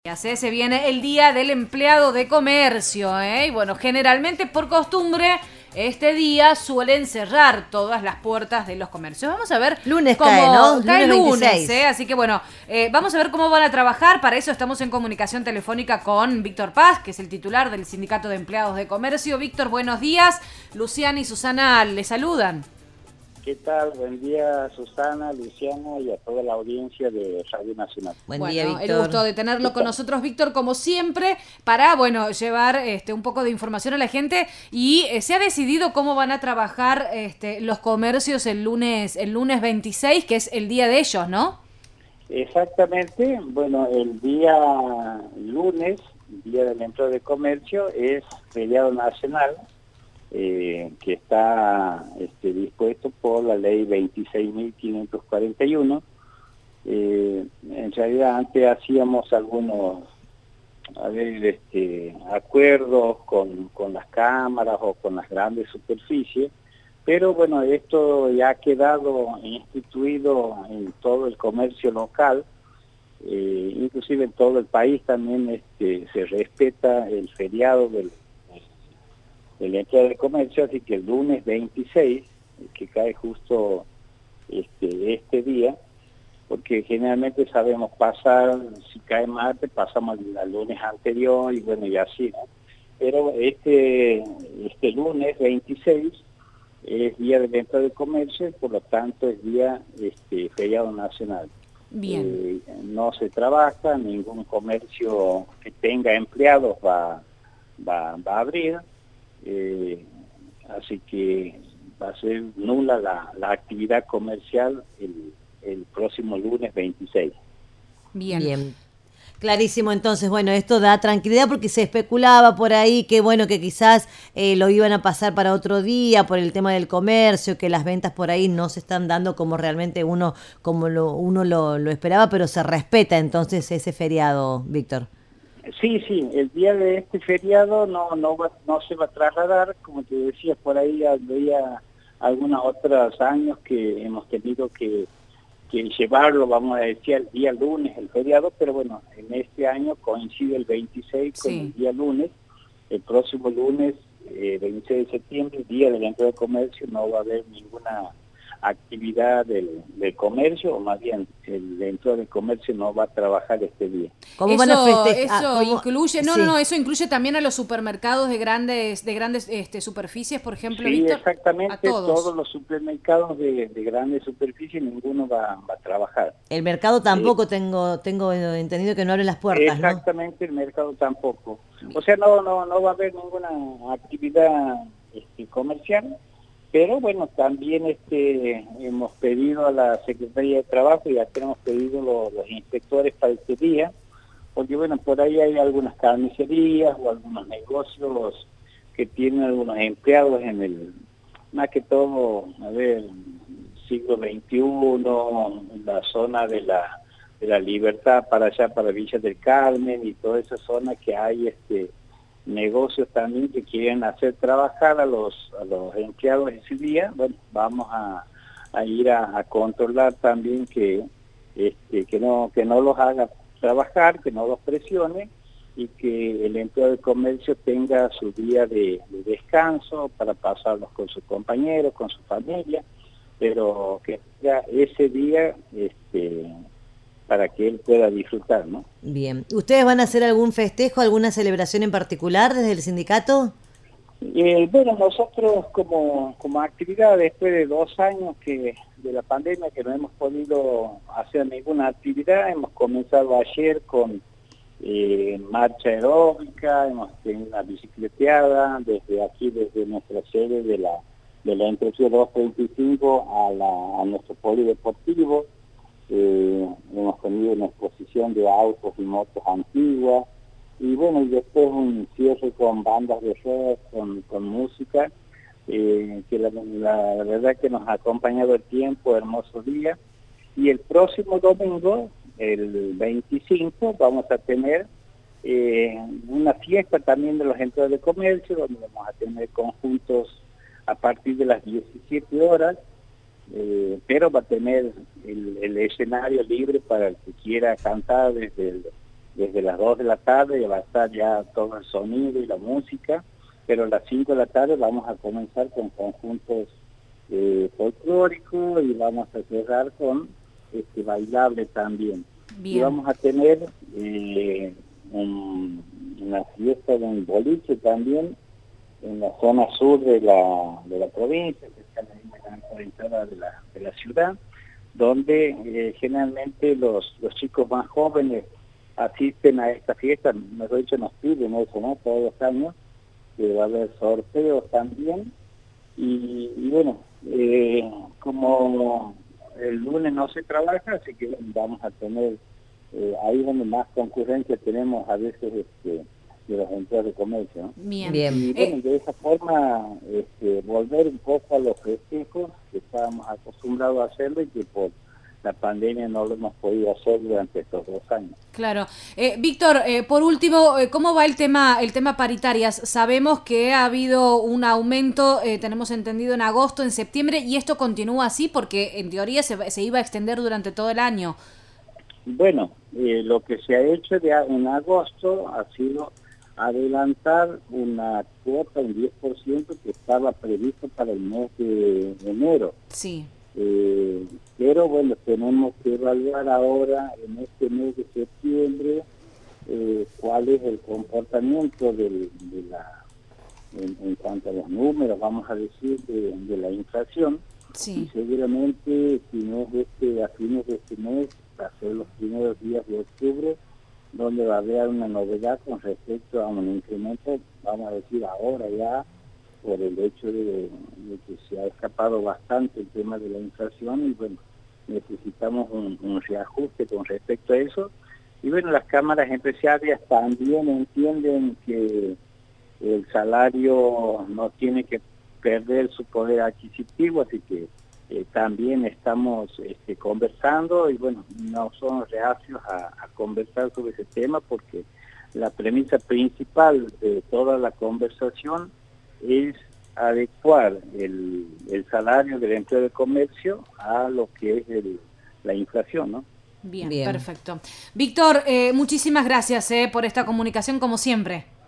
Ya sé, se viene el Día del Empleado de Comercio, ¿eh? Y bueno, generalmente por costumbre, este día suelen cerrar todas las puertas de los comercios. Vamos a ver Lunes cae, ¿no? cómo cae Lunes lunes, ¿eh? 26. Así que bueno, vamos a ver cómo van a trabajar. Para eso estamos en comunicación telefónica con Víctor Paz, que es el titular del Sindicato de Empleados de Comercio. Víctor, buenos días. Luciana y Susana le saludan. ¿Qué tal? Buen día, Susana, Luciana y a toda la audiencia de Radio Nacional. Buen día, Bueno, el Víctor. gusto de tenerlo con nosotros, Víctor, como siempre, para, bueno, llevar un poco de información a la gente. Y se ha decidido cómo van a trabajar los comercios el lunes 26, que es el día de ellos, ¿no? Exactamente, bueno, el día lunes, Día del Empleo de Comercio, es feriado nacional, que está dispuesto por la ley 26.541. En realidad antes hacíamos algunos acuerdos con las cámaras o con las grandes superficies, pero bueno, esto ya ha quedado instituido en todo el comercio local, inclusive en todo el país también se respeta el feriado del empleo de comercio, así que el lunes 26, que cae justo este día, porque generalmente sabemos pasar, si cae martes, pasamos al lunes anterior y bueno, y así, ¿no? Pero este lunes 26 es Día del Empleo de Comercio y por lo tanto es día feriado nacional. Bien. No se trabaja, ningún comercio que tenga empleados va a abrir. Así que va a ser nula la actividad comercial el próximo lunes 26. Bien. Clarísimo, entonces, bueno, esto da tranquilidad porque se especulaba por ahí que, bueno, que quizás lo iban a pasar para otro día por el tema del comercio, que las ventas por ahí no se están dando como realmente uno lo esperaba, pero se respeta entonces ese feriado, Víctor. Sí, el día de este feriado no se va a trasladar, como te decía, por ahí había algunos otros años que hemos tenido que llevarlo, vamos a decir, el día lunes, el feriado, pero bueno, en este año coincide el 26 con el día lunes. El próximo lunes, 26 de septiembre, Día del Empleo de Comercio, no va a haber ninguna actividad del comercio, o más bien el empleo de comercio no va a trabajar este día. ¿Cómo van a festejar? Eso incluye, Sí. eso incluye también a los supermercados de grandes superficies, por ejemplo, Sí, Víctor. exactamente, A todos los supermercados de grandes superficies, ninguno va a trabajar. El mercado tampoco tengo entendido que no abren las puertas, exactamente, ¿no? El mercado tampoco. O sea, no va a haber ninguna actividad comercial, pero bueno, también hemos pedido a la Secretaría de Trabajo, y ya tenemos pedido los inspectores para este día, porque bueno, por ahí hay algunas carnicerías o algunos negocios que tienen algunos empleados más que todo, siglo XXI, en la zona de la Libertad para allá, para Villa del Carmen y toda esa zona que hay negocios también que quieren hacer trabajar a los empleados ese día. Bueno, vamos a ir a controlar también que no los haga trabajar, que no los presione y que el empleado de comercio tenga su día de descanso para pasarlos con sus compañeros, con su familia, pero que tenga ese día para que él pueda disfrutar, ¿no? Bien. ¿Ustedes van a hacer algún festejo, alguna celebración en particular desde el sindicato? Bueno, nosotros como actividad, después de 2 años de la pandemia que no hemos podido hacer ninguna actividad, hemos comenzado ayer con marcha aeróbica, hemos tenido una bicicleteada desde nuestra sede de la empresa 235 a nuestro polideportivo. Hemos tenido una exposición de autos y motos antiguas, y bueno, y después un cierre con bandas de rock, con música, que la verdad que nos ha acompañado el tiempo, hermoso día. Y el próximo domingo, el 25, vamos a tener una fiesta también de los empleados de comercio, donde vamos a tener conjuntos a partir de las 17 horas, pero va a tener el escenario libre para el que quiera cantar desde desde las 2 de la tarde va a estar ya todo el sonido y la música, pero a las 5 de la tarde vamos a comenzar con conjuntos folclóricos y vamos a cerrar con bailable también. Bien. Y vamos a tener una fiesta de un boliche también en la zona sur de la provincia, que está en la entrada de la ciudad, donde generalmente los chicos más jóvenes asisten a esta fiesta, mejor dicho, nos piden eso, ¿no? Todos los años, que va a haber sorteos también, y bueno, como el lunes no se trabaja, así que vamos a tener, ahí donde más concurrencia tenemos a veces de los empleados de comercio, ¿no? Bien. Y bueno, de esa forma volver un poco a los festejos que estábamos acostumbrados a hacerlo y que por la pandemia no lo hemos podido hacer durante estos 2 años. Claro. Víctor, por último, ¿cómo va el tema paritarias? Sabemos que ha habido un aumento, tenemos entendido, en agosto, en septiembre, y esto continúa así porque en teoría se iba a extender durante todo el año. Bueno, lo que se ha hecho en agosto ha sido adelantar una cuota, un 10% que estaba previsto para el mes de enero. Sí. Pero bueno, tenemos que evaluar ahora en este mes de septiembre cuál es el comportamiento en cuanto a los números, vamos a decir, de la inflación. Sí. Y seguramente si no es a fines de este mes, va a ser los primeros días de octubre, donde va a haber una novedad con respecto a un incremento, vamos a decir ahora ya, por el hecho de que se ha escapado bastante el tema de la inflación y bueno, necesitamos un reajuste con respecto a eso. Y bueno, las cámaras empresarias también entienden que el salario no tiene que perder su poder adquisitivo, así que también estamos conversando y bueno, no somos reacios a conversar sobre ese tema porque la premisa principal de toda la conversación es adecuar el salario del empleo de comercio a lo que es la inflación, ¿no? Bien, perfecto. Víctor, muchísimas gracias por esta comunicación como siempre.